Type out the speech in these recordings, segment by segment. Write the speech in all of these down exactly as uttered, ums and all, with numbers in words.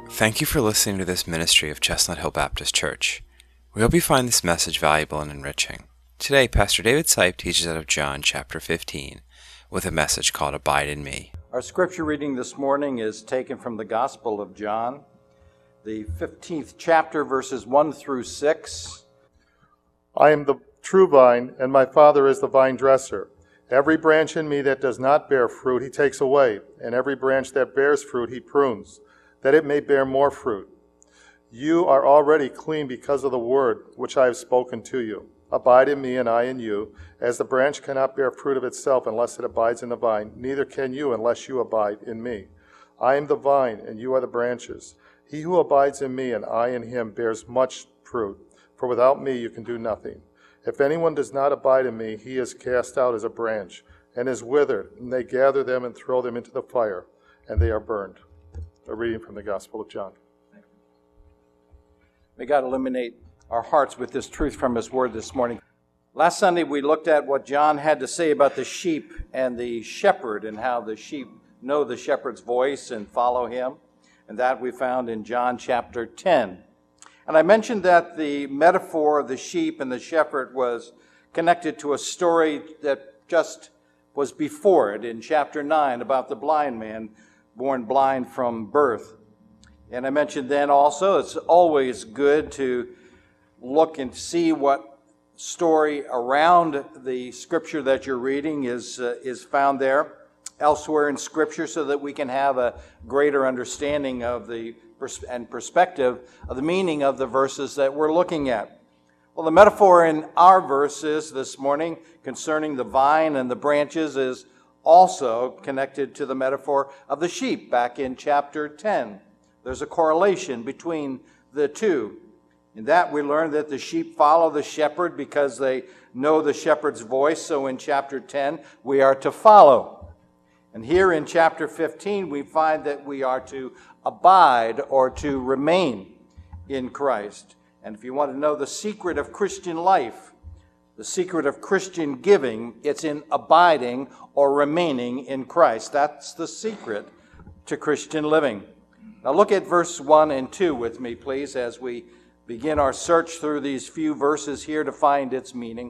Thank you for listening to this ministry of Chestnut Hill Baptist Church. We hope you find this message valuable and enriching. Today, Pastor David Sipe teaches out of John chapter fifteen with a message called Abide in Me. Our scripture reading this morning is taken from the Gospel of John, the fifteenth chapter, verses one through six. I am the true vine, and my Father is the vine dresser. Every branch in me that does not bear fruit, he takes away, and every branch that bears fruit, he prunes, that it may bear more fruit. You are already clean because of the word which I have spoken to you. Abide in me, and I in you. As the branch cannot bear fruit of itself unless it abides in the vine, neither can you unless you abide in me. I am the vine, and you are the branches. He who abides in me, and I in him, bears much fruit, for without me you can do nothing. If anyone does not abide in me, he is cast out as a branch, and is withered, and they gather them and throw them into the fire, and they are burned. A reading from the Gospel of John. May God illuminate our hearts with this truth from His Word this morning. Last Sunday we looked at what John had to say about the sheep and the shepherd and how the sheep know the shepherd's voice and follow him. And that we found in John chapter ten. And I mentioned that the metaphor of the sheep and the shepherd was connected to a story that just was before it in chapter nine about the blind man born blind from birth. And I mentioned then also it's always good to look and see what story around the scripture that you're reading is uh, is found there elsewhere in scripture so that we can have a greater understanding of the pers- and perspective of the meaning of the verses that we're looking at. Well, the metaphor in our verses this morning concerning the vine and the branches is also connected to the metaphor of the sheep back in chapter ten. There's a correlation between the two. In that we learn that the sheep follow the shepherd because they know the shepherd's voice. So in chapter ten, we are to follow. And here in chapter fifteen, we find that we are to abide or to remain in Christ. And if you want to know the secret of Christian life, the secret of Christian giving, it's in abiding or remaining in Christ. That's the secret to Christian living. Now look at verse one and two with me, please, as we begin our search through these few verses here to find its meaning.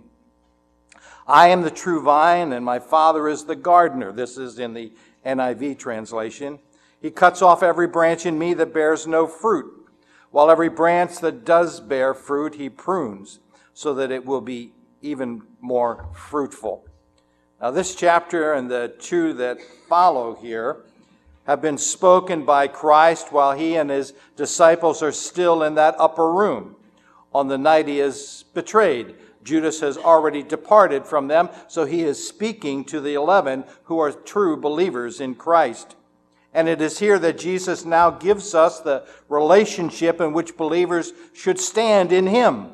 I am the true vine, and my Father is the gardener. This is in the N I V translation. He cuts off every branch in me that bears no fruit, while every branch that does bear fruit he prunes, so that it will be even more fruitful. Now this chapter and the two that follow here have been spoken by Christ while he and his disciples are still in that upper room on the night he is betrayed. Judas has already departed from them, so he is speaking to the eleven who are true believers in Christ. And it is here that Jesus now gives us the relationship in which believers should stand in him.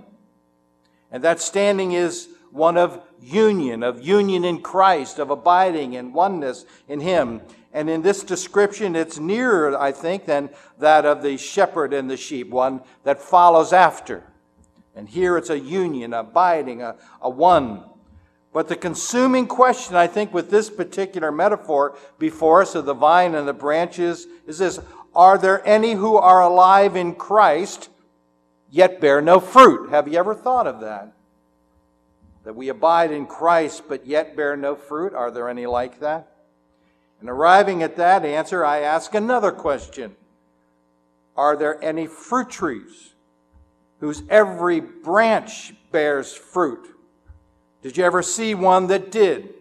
And that standing is one of union, of union in Christ, of abiding in oneness in him. And in this description, it's nearer, I think, than that of the shepherd and the sheep, one that follows after. And here it's a union, abiding, a, a one. But the consuming question, I think, with this particular metaphor before us of the vine and the branches is this: are there any who are alive in Christ yet bear no fruit? Have you ever thought of that? That we abide in Christ but yet bear no fruit? Are there any like that? And arriving at that answer, I ask another question. Are there any fruit trees whose every branch bears fruit? Did you ever see one that did?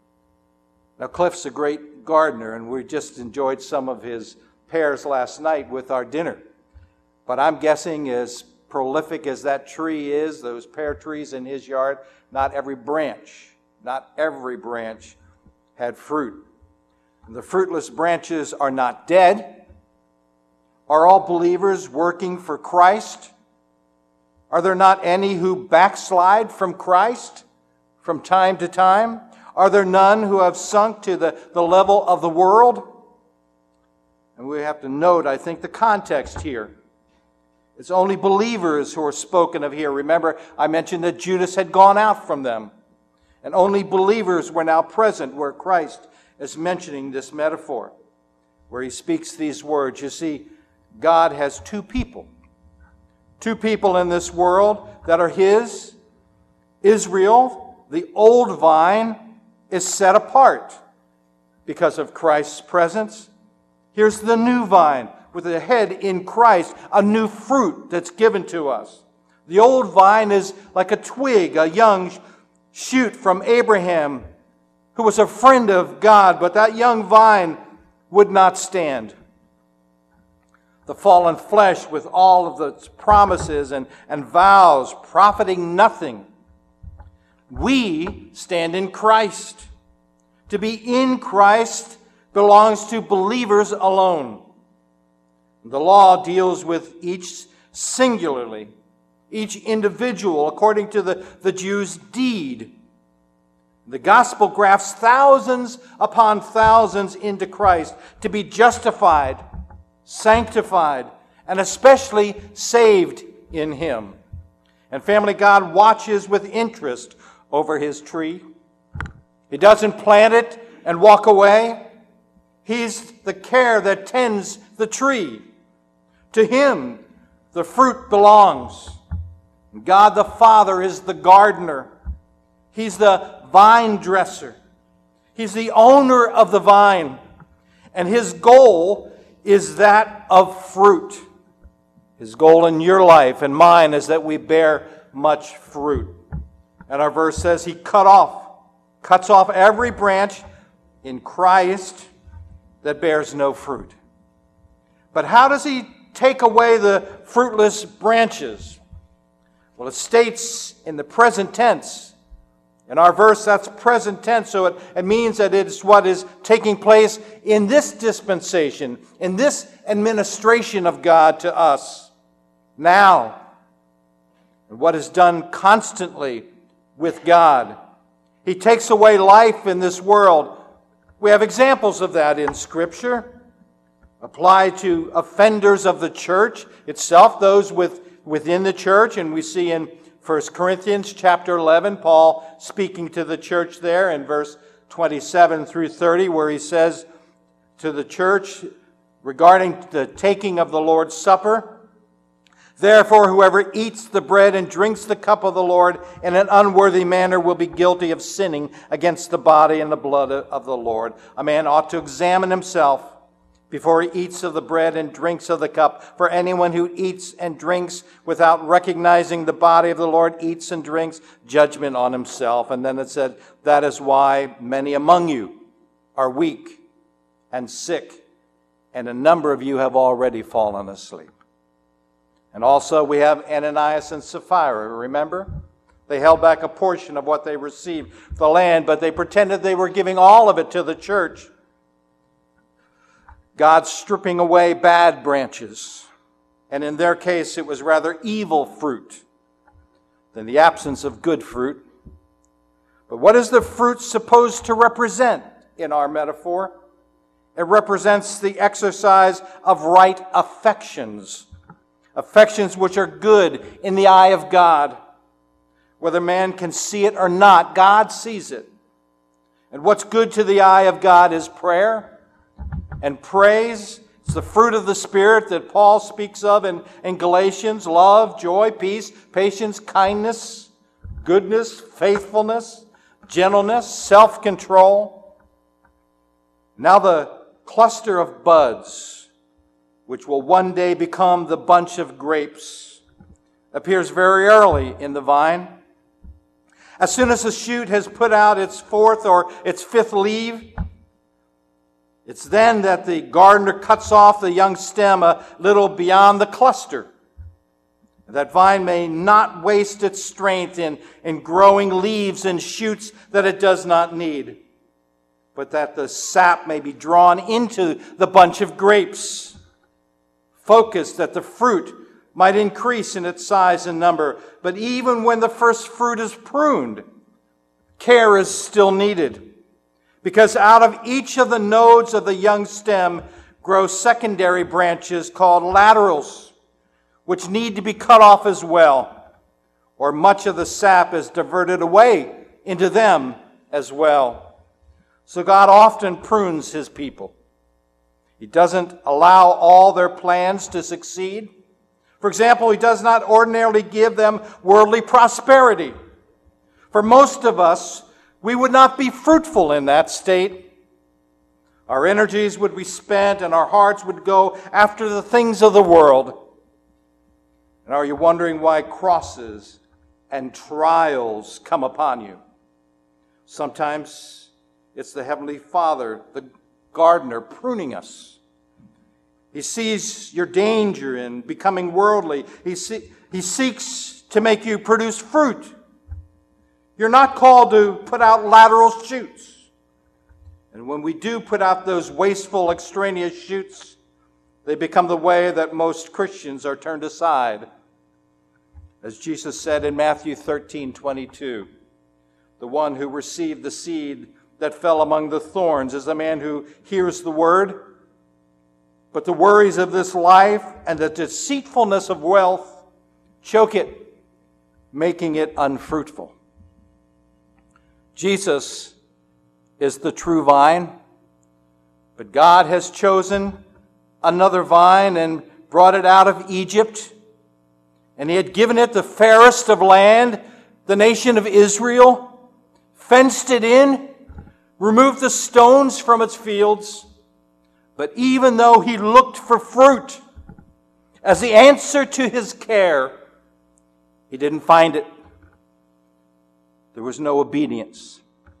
Now, Cliff's a great gardener, and we just enjoyed some of his pears last night with our dinner. But I'm guessing as prolific as that tree is, those pear trees in his yard, not every branch, not every branch had fruit. The fruitless branches are not dead. Are all believers working for Christ? Are there not any who backslide from Christ from time to time? Are there none who have sunk to the, the level of the world? And we have to note, I think, the context here. It's only believers who are spoken of here. Remember, I mentioned that Judas had gone out from them. And only believers were now present where Christ is mentioning this metaphor, where he speaks these words. You see, God has two people. Two people in this world that are His. Israel, the old vine, is set apart because of Christ's presence. Here's the new vine with the head in Christ, a new fruit that's given to us. The old vine is like a twig, a young shoot from Abraham, who was a friend of God, but that young vine would not stand. The fallen flesh with all of its promises and, and vows, profiting nothing. We stand in Christ. To be in Christ belongs to believers alone. The law deals with each singularly, each individual according to the, the Jew's deed. The gospel grafts thousands upon thousands into Christ to be justified, sanctified, and especially saved in Him. And family, God watches with interest over His tree. He doesn't plant it and walk away. He's the care that tends the tree. To Him, the fruit belongs. God the Father is the gardener. He's the vine dresser. He's the owner of the vine. And His goal is that of fruit. His goal in your life and mine is that we bear much fruit. And our verse says He cut off, cuts off every branch in Christ that bears no fruit. But how does He take away the fruitless branches? Well, it states in the present tense. In our verse, that's present tense, so it, it means that it's what is taking place in this dispensation, in this administration of God to us now. And what is done constantly with God. He takes away life in this world. We have examples of that in Scripture. Applied to offenders of the church itself, those with, within the church. And we see in First Corinthians chapter eleven, Paul speaking to the church there in verse twenty-seven through thirty, where he says to the church regarding the taking of the Lord's Supper, "Therefore, whoever eats the bread and drinks the cup of the Lord in an unworthy manner will be guilty of sinning against the body and the blood of the Lord." A man ought to examine himself before he eats of the bread and drinks of the cup. For anyone who eats and drinks without recognizing the body of the Lord eats and drinks judgment on himself. And then it said, that is why many among you are weak and sick, and a number of you have already fallen asleep. And also we have Ananias and Sapphira, remember? They held back a portion of what they received, the land, but they pretended they were giving all of it to the church. God's stripping away bad branches. And in their case, it was rather evil fruit than the absence of good fruit. But what is the fruit supposed to represent in our metaphor? It represents the exercise of right affections. Affections which are good in the eye of God. Whether man can see it or not, God sees it. And what's good to the eye of God is prayer and praise. It's the fruit of the Spirit that Paul speaks of in, in Galatians. Love, joy, peace, patience, kindness, goodness, faithfulness, gentleness, self-control. Now the cluster of buds, which will one day become the bunch of grapes, appears very early in the vine. As soon as the shoot has put out its fourth or its fifth leaf, it's then that the gardener cuts off the young stem a little beyond the cluster. That vine may not waste its strength in, in growing leaves and shoots that it does not need, but that the sap may be drawn into the bunch of grapes, focused that the fruit might increase in its size and number. But even when the first fruit is pruned, care is still needed. Because out of each of the nodes of the young stem grow secondary branches called laterals, which need to be cut off as well, or much of the sap is diverted away into them as well. So God often prunes His people. He doesn't allow all their plans to succeed. For example, he does not ordinarily give them worldly prosperity. For most of us, we would not be fruitful in that state. Our energies would be spent and our hearts would go after the things of the world. And are you wondering why crosses and trials come upon you? Sometimes it's the Heavenly Father, the gardener, pruning us. He sees your danger in becoming worldly. He, see, he seeks to make you produce fruit. You're not called to put out lateral shoots. And when we do put out those wasteful, extraneous shoots, they become the way that most Christians are turned aside. As Jesus said in Matthew thirteen twenty-two, the one who received the seed that fell among the thorns is the man who hears the word, but the worries of this life and the deceitfulness of wealth choke it, making it unfruitful. Jesus is the true vine, but God has chosen another vine and brought it out of Egypt, and he had given it the fairest of land, the nation of Israel, fenced it in, removed the stones from its fields. But even though he looked for fruit as the answer to his care, he didn't find it. There was no obedience,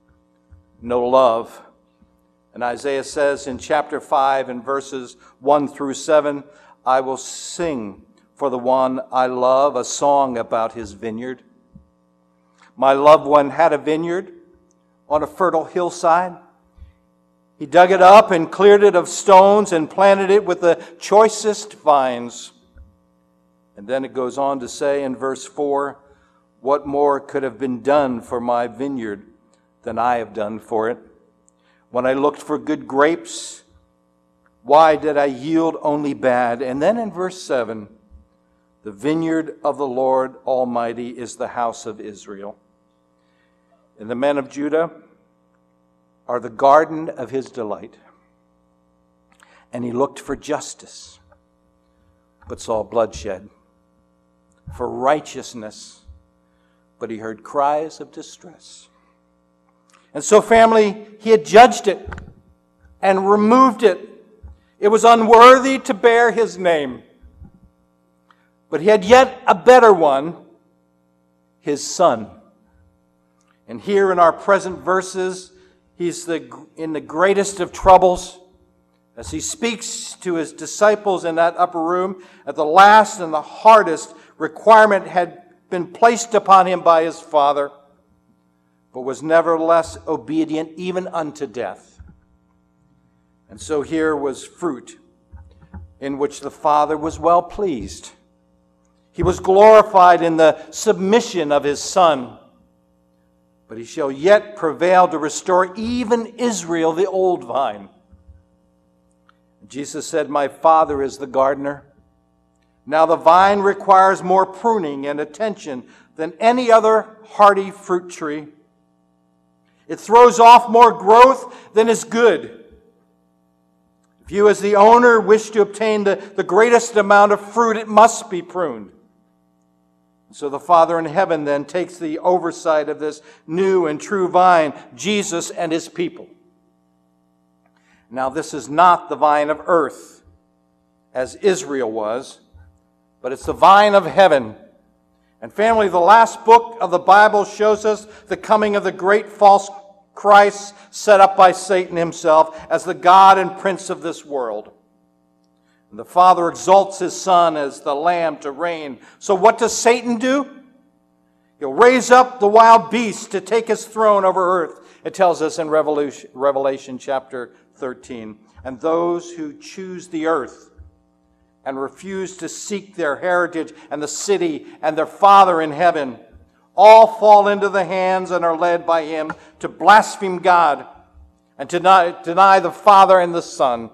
no love. And Isaiah says in chapter five and verses one through seven, I will sing for the one I love a song about his vineyard. My loved one had a vineyard on a fertile hillside. He dug it up and cleared it of stones and planted it with the choicest vines. And then it goes on to say in verse four, what more could have been done for my vineyard than I have done for it? When I looked for good grapes, why did I yield only bad? And then in verse seven, the vineyard of the Lord Almighty is the house of Israel. And the men of Judah are the garden of his delight. And he looked for justice, but saw bloodshed, for righteousness, but he heard cries of distress. And so, family, he had judged it and removed it. It was unworthy to bear his name. But he had yet a better one, his son. And here in our present verses, he's the, in the greatest of troubles as he speaks to his disciples in that upper room. At the last and the hardest requirement had been placed upon him by his father, but was nevertheless obedient even unto death. And so here was fruit in which the Father was well pleased. He was glorified in the submission of his Son. But he shall yet prevail to restore even Israel, the old vine. Jesus said, my Father is the gardener. Now the vine requires more pruning and attention than any other hardy fruit tree. It throws off more growth than is good. If you as the owner wish to obtain the, the greatest amount of fruit, it must be pruned. So the Father in heaven then takes the oversight of this new and true vine, Jesus and his people. Now this is not the vine of earth, as Israel was, but it's the vine of heaven. And family, the last book of the Bible shows us the coming of the great false Christ set up by Satan himself as the God and prince of this world. And the Father exalts his Son as the Lamb to reign. So what does Satan do? He'll raise up the wild beast to take his throne over earth. It tells us in Revelation, Revelation chapter thirteen. And those who choose the earth and refuse to seek their heritage and the city and their Father in heaven all fall into the hands and are led by him to blaspheme God and to deny, deny the Father and the Son.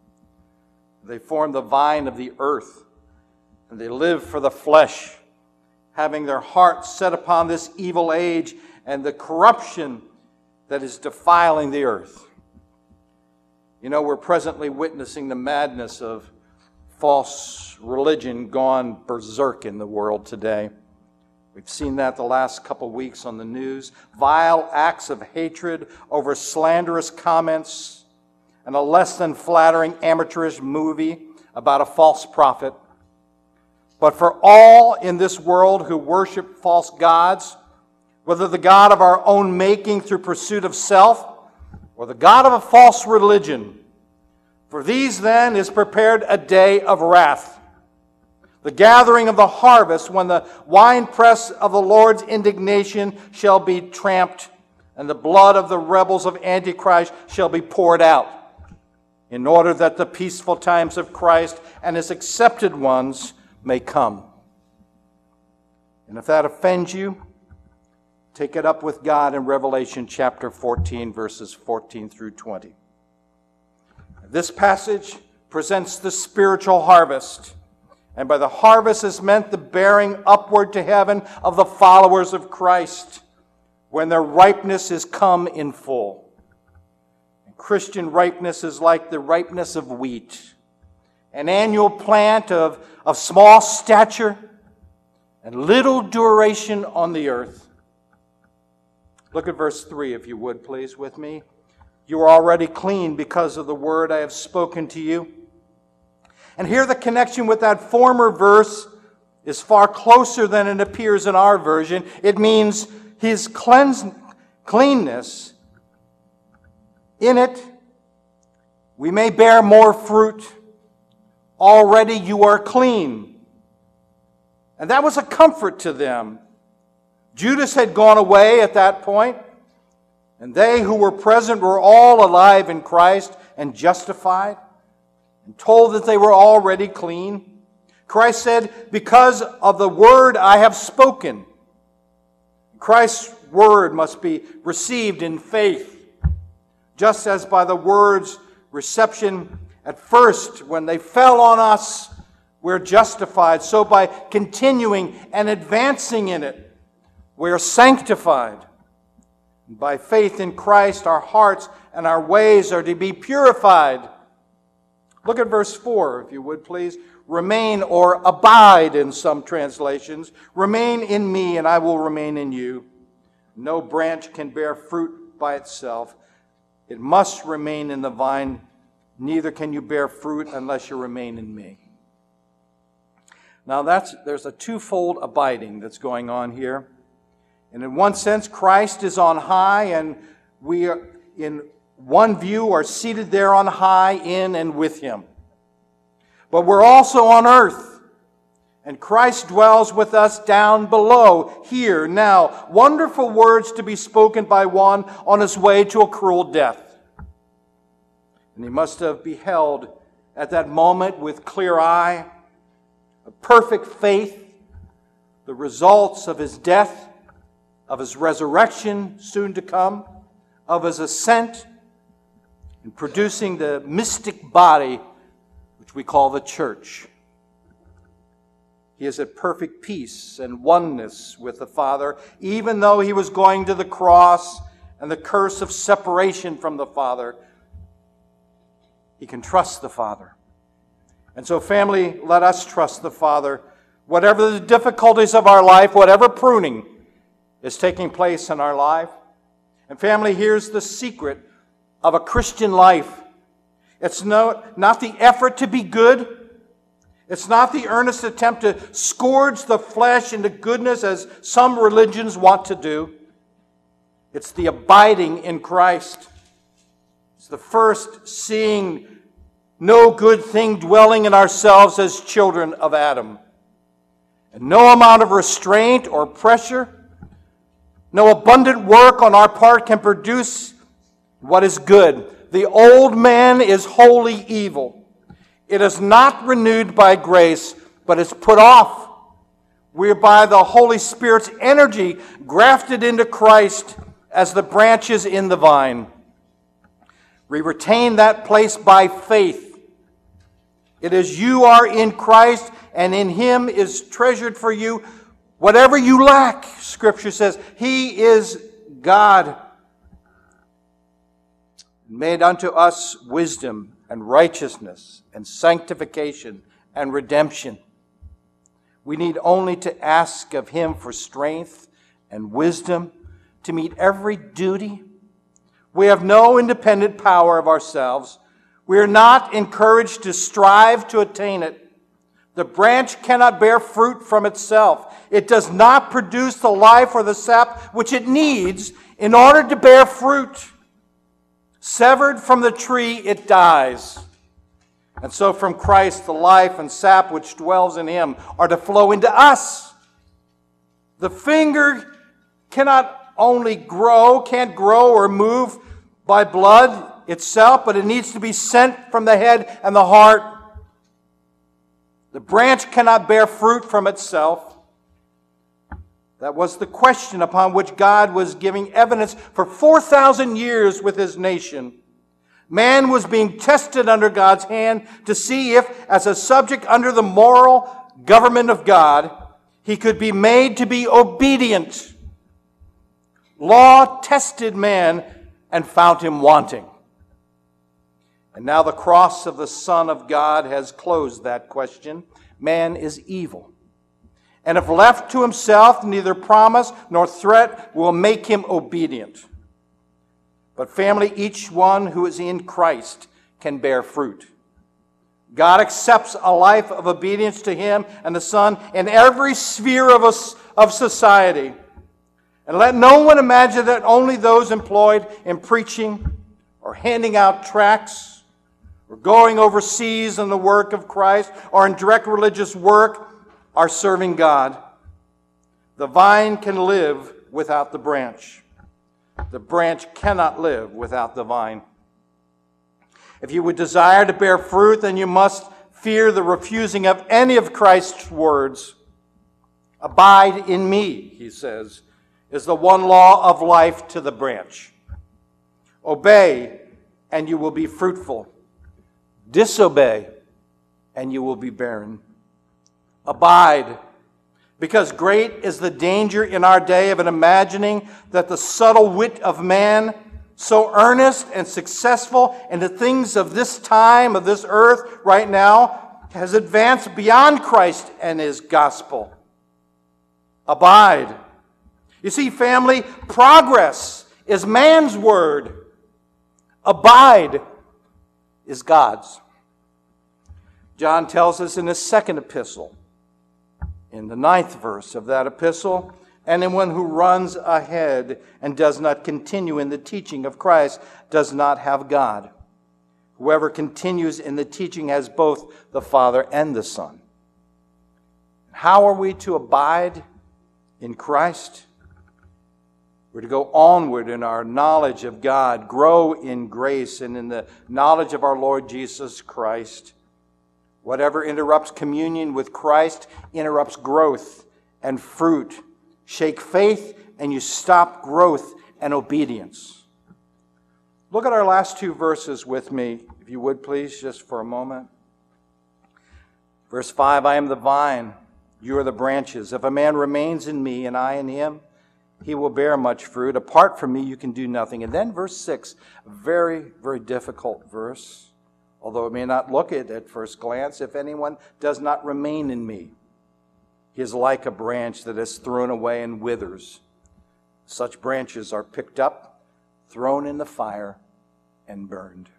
They form the vine of the earth, and they live for the flesh, having their hearts set upon this evil age and the corruption that is defiling the earth. You know, we're presently witnessing the madness of false religion gone berserk in the world today. We've seen that the last couple weeks on the news. Vile acts of hatred over slanderous comments and a less than flattering amateurish movie about a false prophet. But for all in this world who worship false gods, whether the God of our own making through pursuit of self, or the God of a false religion, for these then is prepared a day of wrath, the gathering of the harvest, when the winepress of the Lord's indignation shall be tramped, and the blood of the rebels of Antichrist shall be poured out, in order that the peaceful times of Christ and his accepted ones may come. And if that offends you, take it up with God in Revelation chapter fourteen, verses fourteen through twenty. This passage presents the spiritual harvest, and by the harvest is meant the bearing upward to heaven of the followers of Christ, when their ripeness is come in full. And Christian ripeness is like the ripeness of wheat, an annual plant of, of small stature and little duration on the earth. Look at verse three, if you would, please, with me. You are already clean because of the word I have spoken to you. And here the connection with that former verse is far closer than it appears in our version. It means his cleanse, cleanness. In it, we may bear more fruit. Already you are clean. And that was a comfort to them. Judas had gone away at that point, and they who were present were all alive in Christ and justified and told that they were already clean. Christ said, because of the word I have spoken. Christ's word must be received in faith, just as by the word's reception at first, when they fell on us, we're justified. So by continuing and advancing in it, we are sanctified. By faith in Christ, our hearts and our ways are to be purified. Look at verse four, if you would, please. Remain or abide in some translations. Remain in me, and I will remain in you. No branch can bear fruit by itself. It must remain in the vine. Neither can you bear fruit unless you remain in me. Now, that's there's a twofold abiding that's going on here. And in one sense, Christ is on high, and we are, in one view, are seated there on high in and with him. But we're also on earth, and Christ dwells with us down below, here, now. Wonderful words to be spoken by one on his way to a cruel death. And he must have beheld at that moment with clear eye, a perfect faith, the results of his death, of his resurrection soon to come, of his ascent, and producing the mystic body which we call the church. He is at perfect peace and oneness with the Father, even though he was going to the cross and the curse of separation from the Father. He can trust the Father. And so, family, let us trust the Father. Whatever the difficulties of our life, whatever pruning is taking place in our life. And family, here's the secret of a Christian life. It's no, not the effort to be good. It's not the earnest attempt to scourge the flesh into goodness as some religions want to do. It's the abiding in Christ. It's the first seeing no good thing dwelling in ourselves as children of Adam. And no amount of restraint or pressure, no abundant work on our part can produce what is good. The old man is wholly evil. It is not renewed by grace, but is put off. We are by the Holy Spirit's energy grafted into Christ as the branches in the vine. We retain that place by faith. It is you are in Christ, and in him is treasured for you whatever you lack, Scripture says. He is God. made unto us wisdom and righteousness and sanctification and redemption. We need only to ask of him for strength and wisdom to meet every duty. We have no independent power of ourselves. We are not encouraged to strive to attain it. The branch cannot bear fruit from itself. It does not produce the life or the sap which it needs in order to bear fruit. Severed from the tree, it dies. And so from Christ, the life and sap which dwells in him are to flow into us. The finger cannot only grow, can't grow or move by blood itself, but it needs to be sent from the head and the heart. The branch cannot bear fruit from itself. That was the question upon which God was giving evidence for four thousand years with his nation. Man was being tested under God's hand to see if, as a subject under the moral government of God, he could be made to be obedient. Law tested man and found him wanting. And now the cross of the Son of God has closed that question. Man is evil. And if left to himself, neither promise nor threat will make him obedient. But family, each one who is in Christ can bear fruit. God accepts a life of obedience to him and the Son in every sphere of, us, of society. And let no one imagine that only those employed in preaching or handing out tracts or going overseas in the work of Christ or in direct religious work are serving God. The vine can live without the branch. The branch cannot live without the vine. If you would desire to bear fruit, then you must fear the refusing of any of Christ's words. Abide in me, he says, is the one law of life to the branch. Obey, and you will be fruitful. Disobey, and you will be barren. Abide, because great is the danger in our day of an imagining that the subtle wit of man, so earnest and successful in the things of this time, of this earth right now, has advanced beyond Christ and his gospel. Abide. You see, family, progress is man's word. Abide is God's. John tells us in his second epistle, in the ninth verse of that epistle, and anyone who runs ahead and does not continue in the teaching of Christ does not have God. Whoever continues in the teaching has both the Father and the Son. How are we to abide in Christ? We're to go onward in our knowledge of God, grow in grace and in the knowledge of our Lord Jesus Christ. Whatever interrupts communion with Christ interrupts growth and fruit. Shake faith and you stop growth and obedience. Look at our last two verses with me, if you would please, just for a moment. Verse five, I am the vine, you are the branches. If a man remains in me and I in him, he will bear much fruit. Apart from me, you can do nothing. And then verse six, a very, very difficult verse. Although it may not look it at first glance, if anyone does not remain in me, he is like a branch that is thrown away and withers. Such branches are picked up, thrown in the fire, and burned.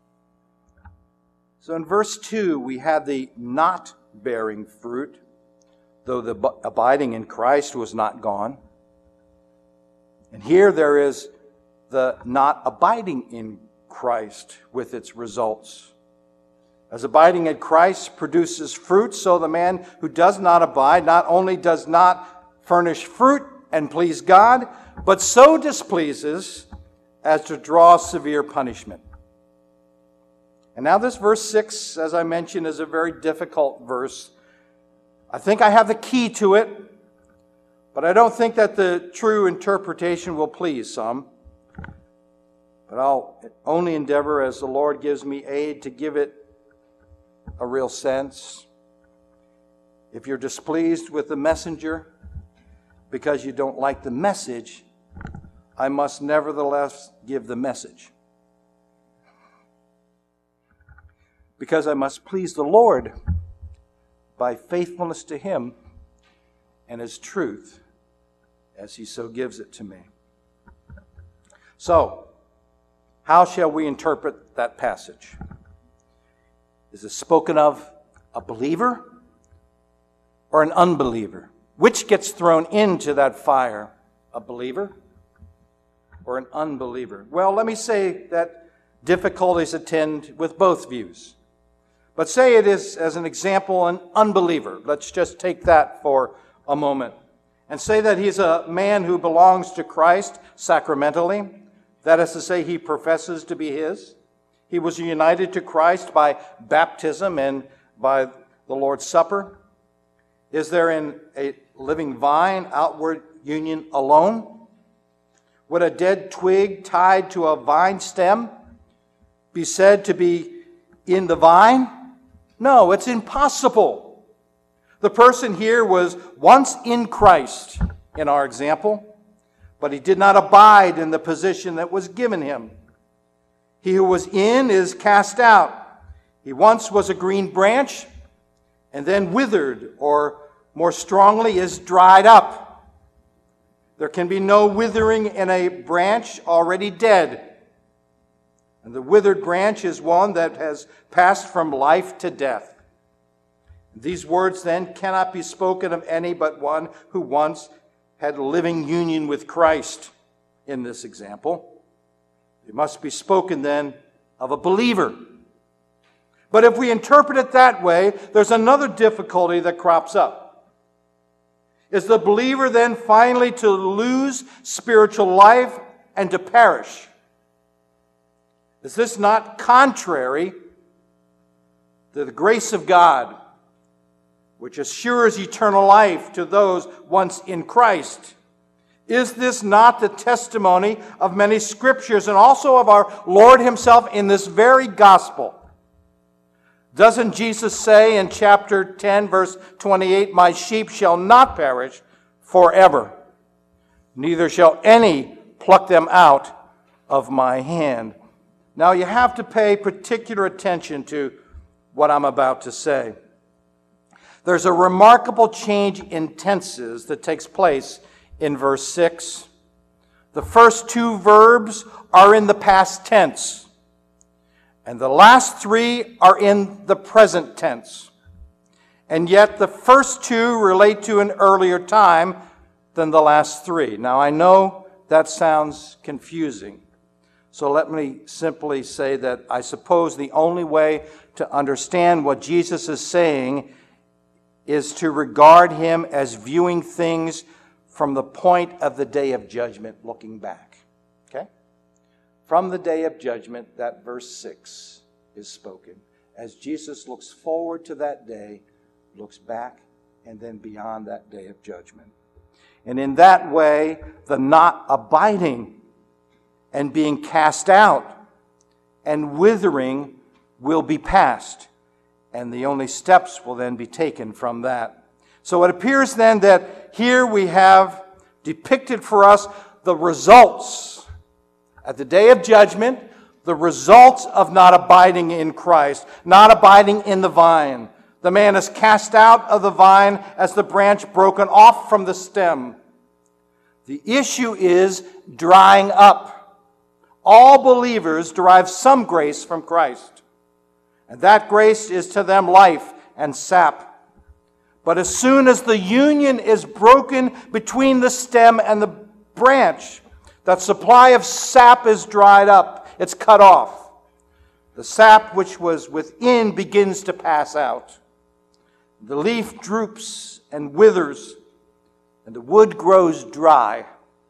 So in verse two, we have the not bearing fruit, though the abiding in Christ was not gone. And here there is the not abiding in Christ with its results. As abiding in Christ produces fruit, so the man who does not abide not only does not furnish fruit and please God, but so displeases as to draw severe punishment. And now this verse six, as I mentioned, is a very difficult verse. I think I have the key to it, but I don't think that the true interpretation will please some. But I'll only endeavor, as the Lord gives me aid, to give it a real sense. If you're displeased with the messenger because you don't like the message, I must nevertheless give the message. because I must please the Lord by faithfulness to Him and His truth as He so gives it to me. So, how shall we interpret that passage? Is it spoken of a believer or an unbeliever? Which gets thrown into that fire? A believer or an unbeliever? Well, let me say that difficulties attend with both views. But say it is, as an example, an unbeliever. Let's just take that for a moment. And say that he's a man who belongs to Christ sacramentally. That is to say, he professes to be His. He was united to Christ by baptism and by the Lord's Supper. Is there in a living vine outward union alone? Would a dead twig tied to a vine stem be said to be in the vine? No, it's impossible. The person here was once in Christ, in our example, but he did not abide in the position that was given him. He who was in is cast out. He once was a green branch and then withered, or more strongly, is dried up. There can be no withering in a branch already dead. And the withered branch is one that has passed from life to death. These words then cannot be spoken of any but one who once had living union with Christ in this example. It must be spoken then of a believer. But if we interpret it that way, there's another difficulty that crops up. Is the believer then finally to lose spiritual life and to perish? Is this not contrary to the grace of God, which assures eternal life to those once in Christ? Is this not the testimony of many scriptures and also of our Lord Himself in this very gospel? Doesn't Jesus say in chapter ten, verse twenty-eight, "My sheep shall not perish forever, neither shall any pluck them out of my hand"? Now you have to pay particular attention to what I'm about to say. There's a remarkable change in tenses that takes place in verse six. The first two verbs are in the past tense, and the last three are in the present tense. And yet the first two relate to an earlier time than the last three. Now I know that sounds confusing, so let me simply say that I suppose the only way to understand what Jesus is saying is to regard Him as viewing things from the point of the day of judgment, looking back. Okay? From the day of judgment, that verse six is spoken. As Jesus looks forward to that day, looks back, and then beyond that day of judgment. And in that way, the not abiding and being cast out and withering will be past. And the only steps will then be taken from that. So it appears then that here we have depicted for us the results at the day of judgment, the results of not abiding in Christ, not abiding in the vine. The man is cast out of the vine as the branch broken off from the stem. The issue is drying up. All believers derive some grace from Christ, and that grace is to them life and sap. But as soon as the union is broken between the stem and the branch, that supply of sap is dried up. It's cut off. The sap which was within begins to pass out. The leaf droops and withers, and the wood grows dry.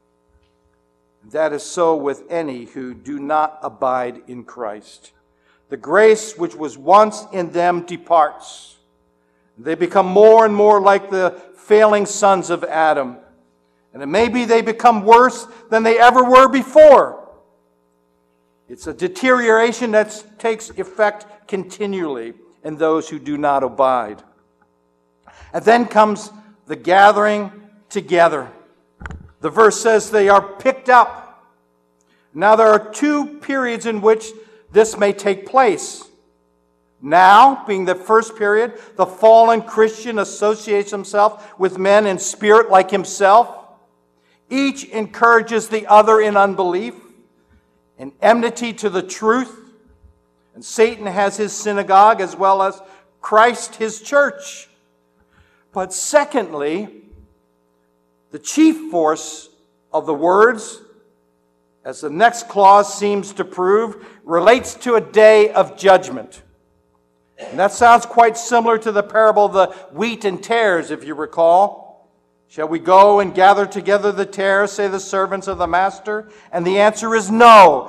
That is so with any who do not abide in Christ. The grace which was once in them departs. They become more and more like the failing sons of Adam. And it may be they become worse than they ever were before. It's a deterioration that takes effect continually in those who do not abide. And then comes the gathering together. The verse says they are picked up. Now there are two periods in which this may take place. Now, being the first period, the fallen Christian associates himself with men in spirit like himself. Each encourages the other in unbelief and enmity to the truth. And Satan has his synagogue as well as Christ his church. But secondly, the chief force of the words, as the next clause seems to prove, relates to a day of judgment. And that sounds quite similar to the parable of the wheat and tares, if you recall. Shall we go and gather together the tares, say the servants of the master? And the answer is no,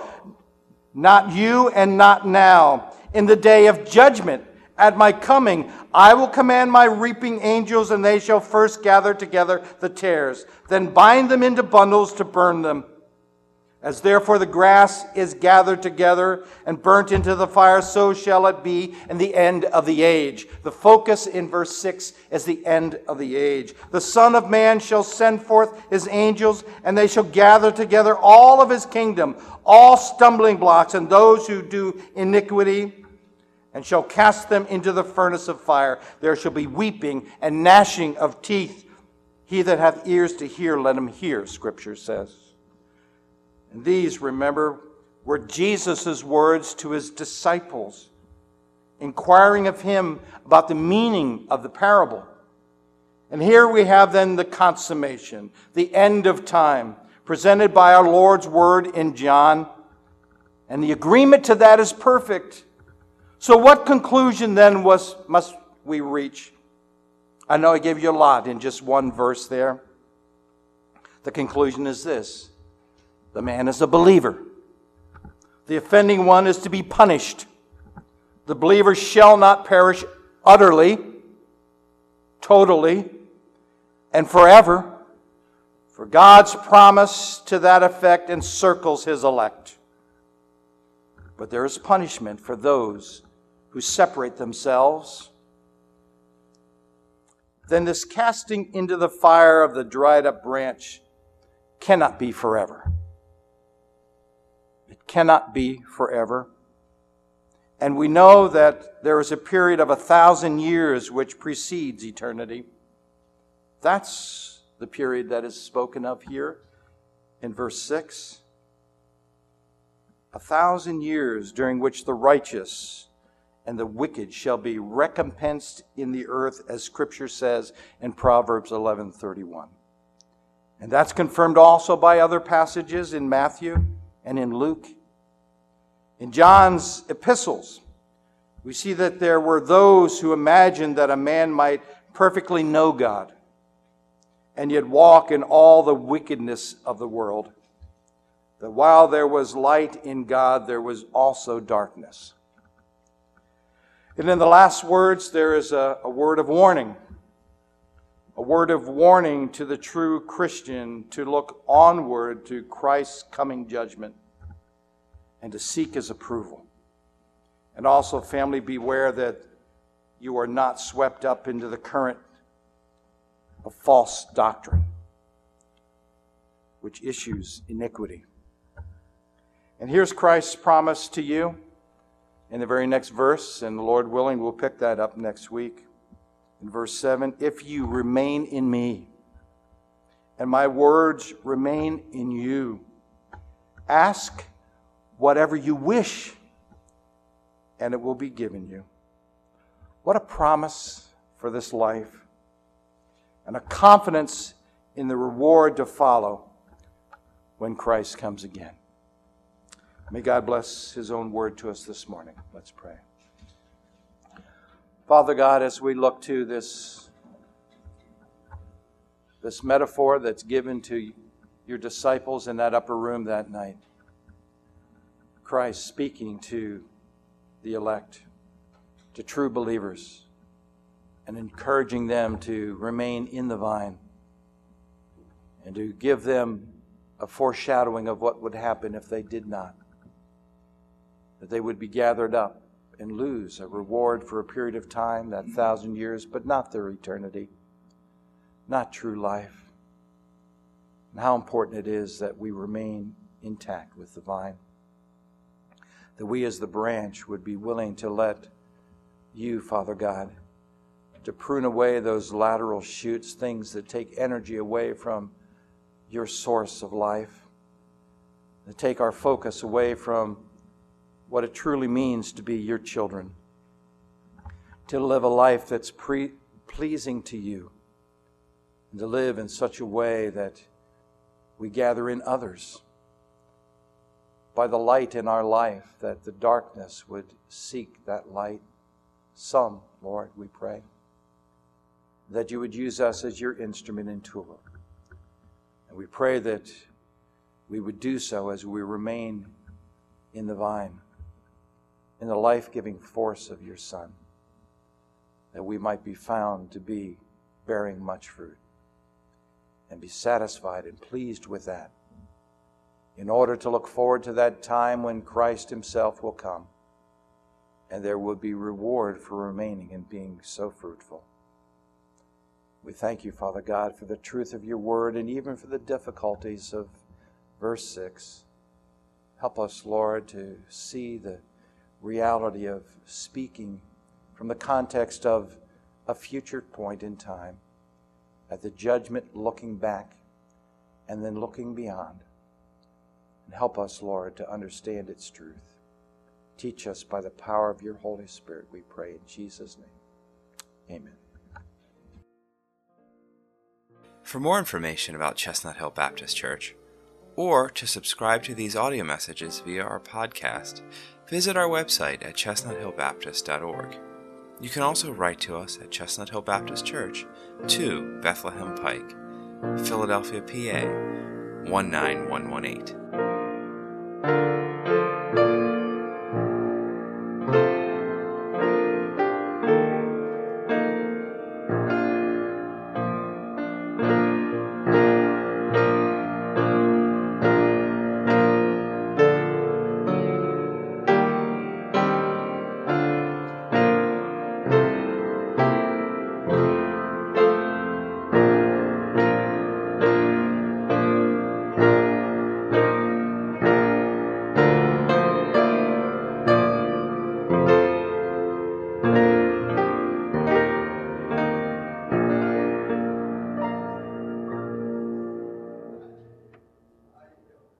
not you and not now. In the day of judgment, at my coming, I will command my reaping angels, and they shall first gather together the tares, then bind them into bundles to burn them. As therefore the grass is gathered together and burnt into the fire, so shall it be in the end of the age. The focus in verse six is the end of the age. The Son of Man shall send forth his angels, and they shall gather together all of his kingdom, all stumbling blocks, and those who do iniquity, and shall cast them into the furnace of fire. There shall be weeping and gnashing of teeth. He that hath ears to hear, let him hear, Scripture says. And these, remember, were Jesus' words to his disciples, inquiring of him about the meaning of the parable. And here we have then the consummation, the end of time, presented by our Lord's word in John. And the agreement to that is perfect. So what conclusion then was must we reach? I know I gave you a lot in just one verse there. The conclusion is this. The man is a believer. The offending one is to be punished. The believer shall not perish utterly, totally, and forever. For God's promise to that effect encircles his elect. But there is punishment for those who separate themselves. Then this casting into the fire of the dried up branch cannot be forever. It cannot be forever. And we know that there is a period of a thousand years which precedes eternity. That's the period that is spoken of here in verse six. A thousand years during which the righteous and the wicked shall be recompensed in the earth, as Scripture says in Proverbs eleven thirty-one. And that's confirmed also by other passages in Matthew and in Luke. In John's epistles, we see that there were those who imagined that a man might perfectly know God and yet walk in all the wickedness of the world. That while there was light in God, there was also darkness. And in the last words, there is a, a word of warning. A word of warning to the true Christian to look onward to Christ's coming judgment and to seek his approval. And also, family, beware that you are not swept up into the current of false doctrine, which issues iniquity. And here's Christ's promise to you in the very next verse, and the Lord willing, we'll pick that up next week. In verse seven, if you remain in me, and my words remain in you, ask whatever you wish, and it will be given you. What a promise for this life, and a confidence in the reward to follow when Christ comes again. May God bless his own word to us this morning. Let's pray. Father God, as we look to this, this metaphor that's given to your disciples in that upper room that night, Christ speaking to the elect, to true believers, and encouraging them to remain in the vine and to give them a foreshadowing of what would happen if they did not. That they would be gathered up and lose a reward for a period of time, that thousand years, but not their eternity, not true life. And how important it is that we remain intact with the vine. That we as the branch would be willing to let you, Father God, to prune away those lateral shoots, things that take energy away from your source of life, to take our focus away from what it truly means to be your children, to live a life that's pre- pleasing to you, and to live in such a way that we gather in others by the light in our life, that the darkness would seek that light. Some, Lord, we pray, that you would use us as your instrument and tool. And we pray that we would do so as we remain in the vine, in the life-giving force of your Son, that we might be found to be bearing much fruit and be satisfied and pleased with that, in order to look forward to that time when Christ himself will come and there will be reward for remaining and being so fruitful. We thank you, Father God, for the truth of your word and even for the difficulties of verse six. Help us, Lord, to see the reality of speaking from the context of a future point in time, at the judgment looking back and then looking beyond. And help us, Lord, to understand its truth. Teach us by the power of your Holy Spirit, we pray in Jesus' name. Amen. For more information about Chestnut Hill Baptist Church, or to subscribe to these audio messages via our podcast, visit our website at chestnut hill baptist dot org. You can also write to us at Chestnut Hill Baptist Church, two Bethlehem Pike, Philadelphia, P A one nine one one eight.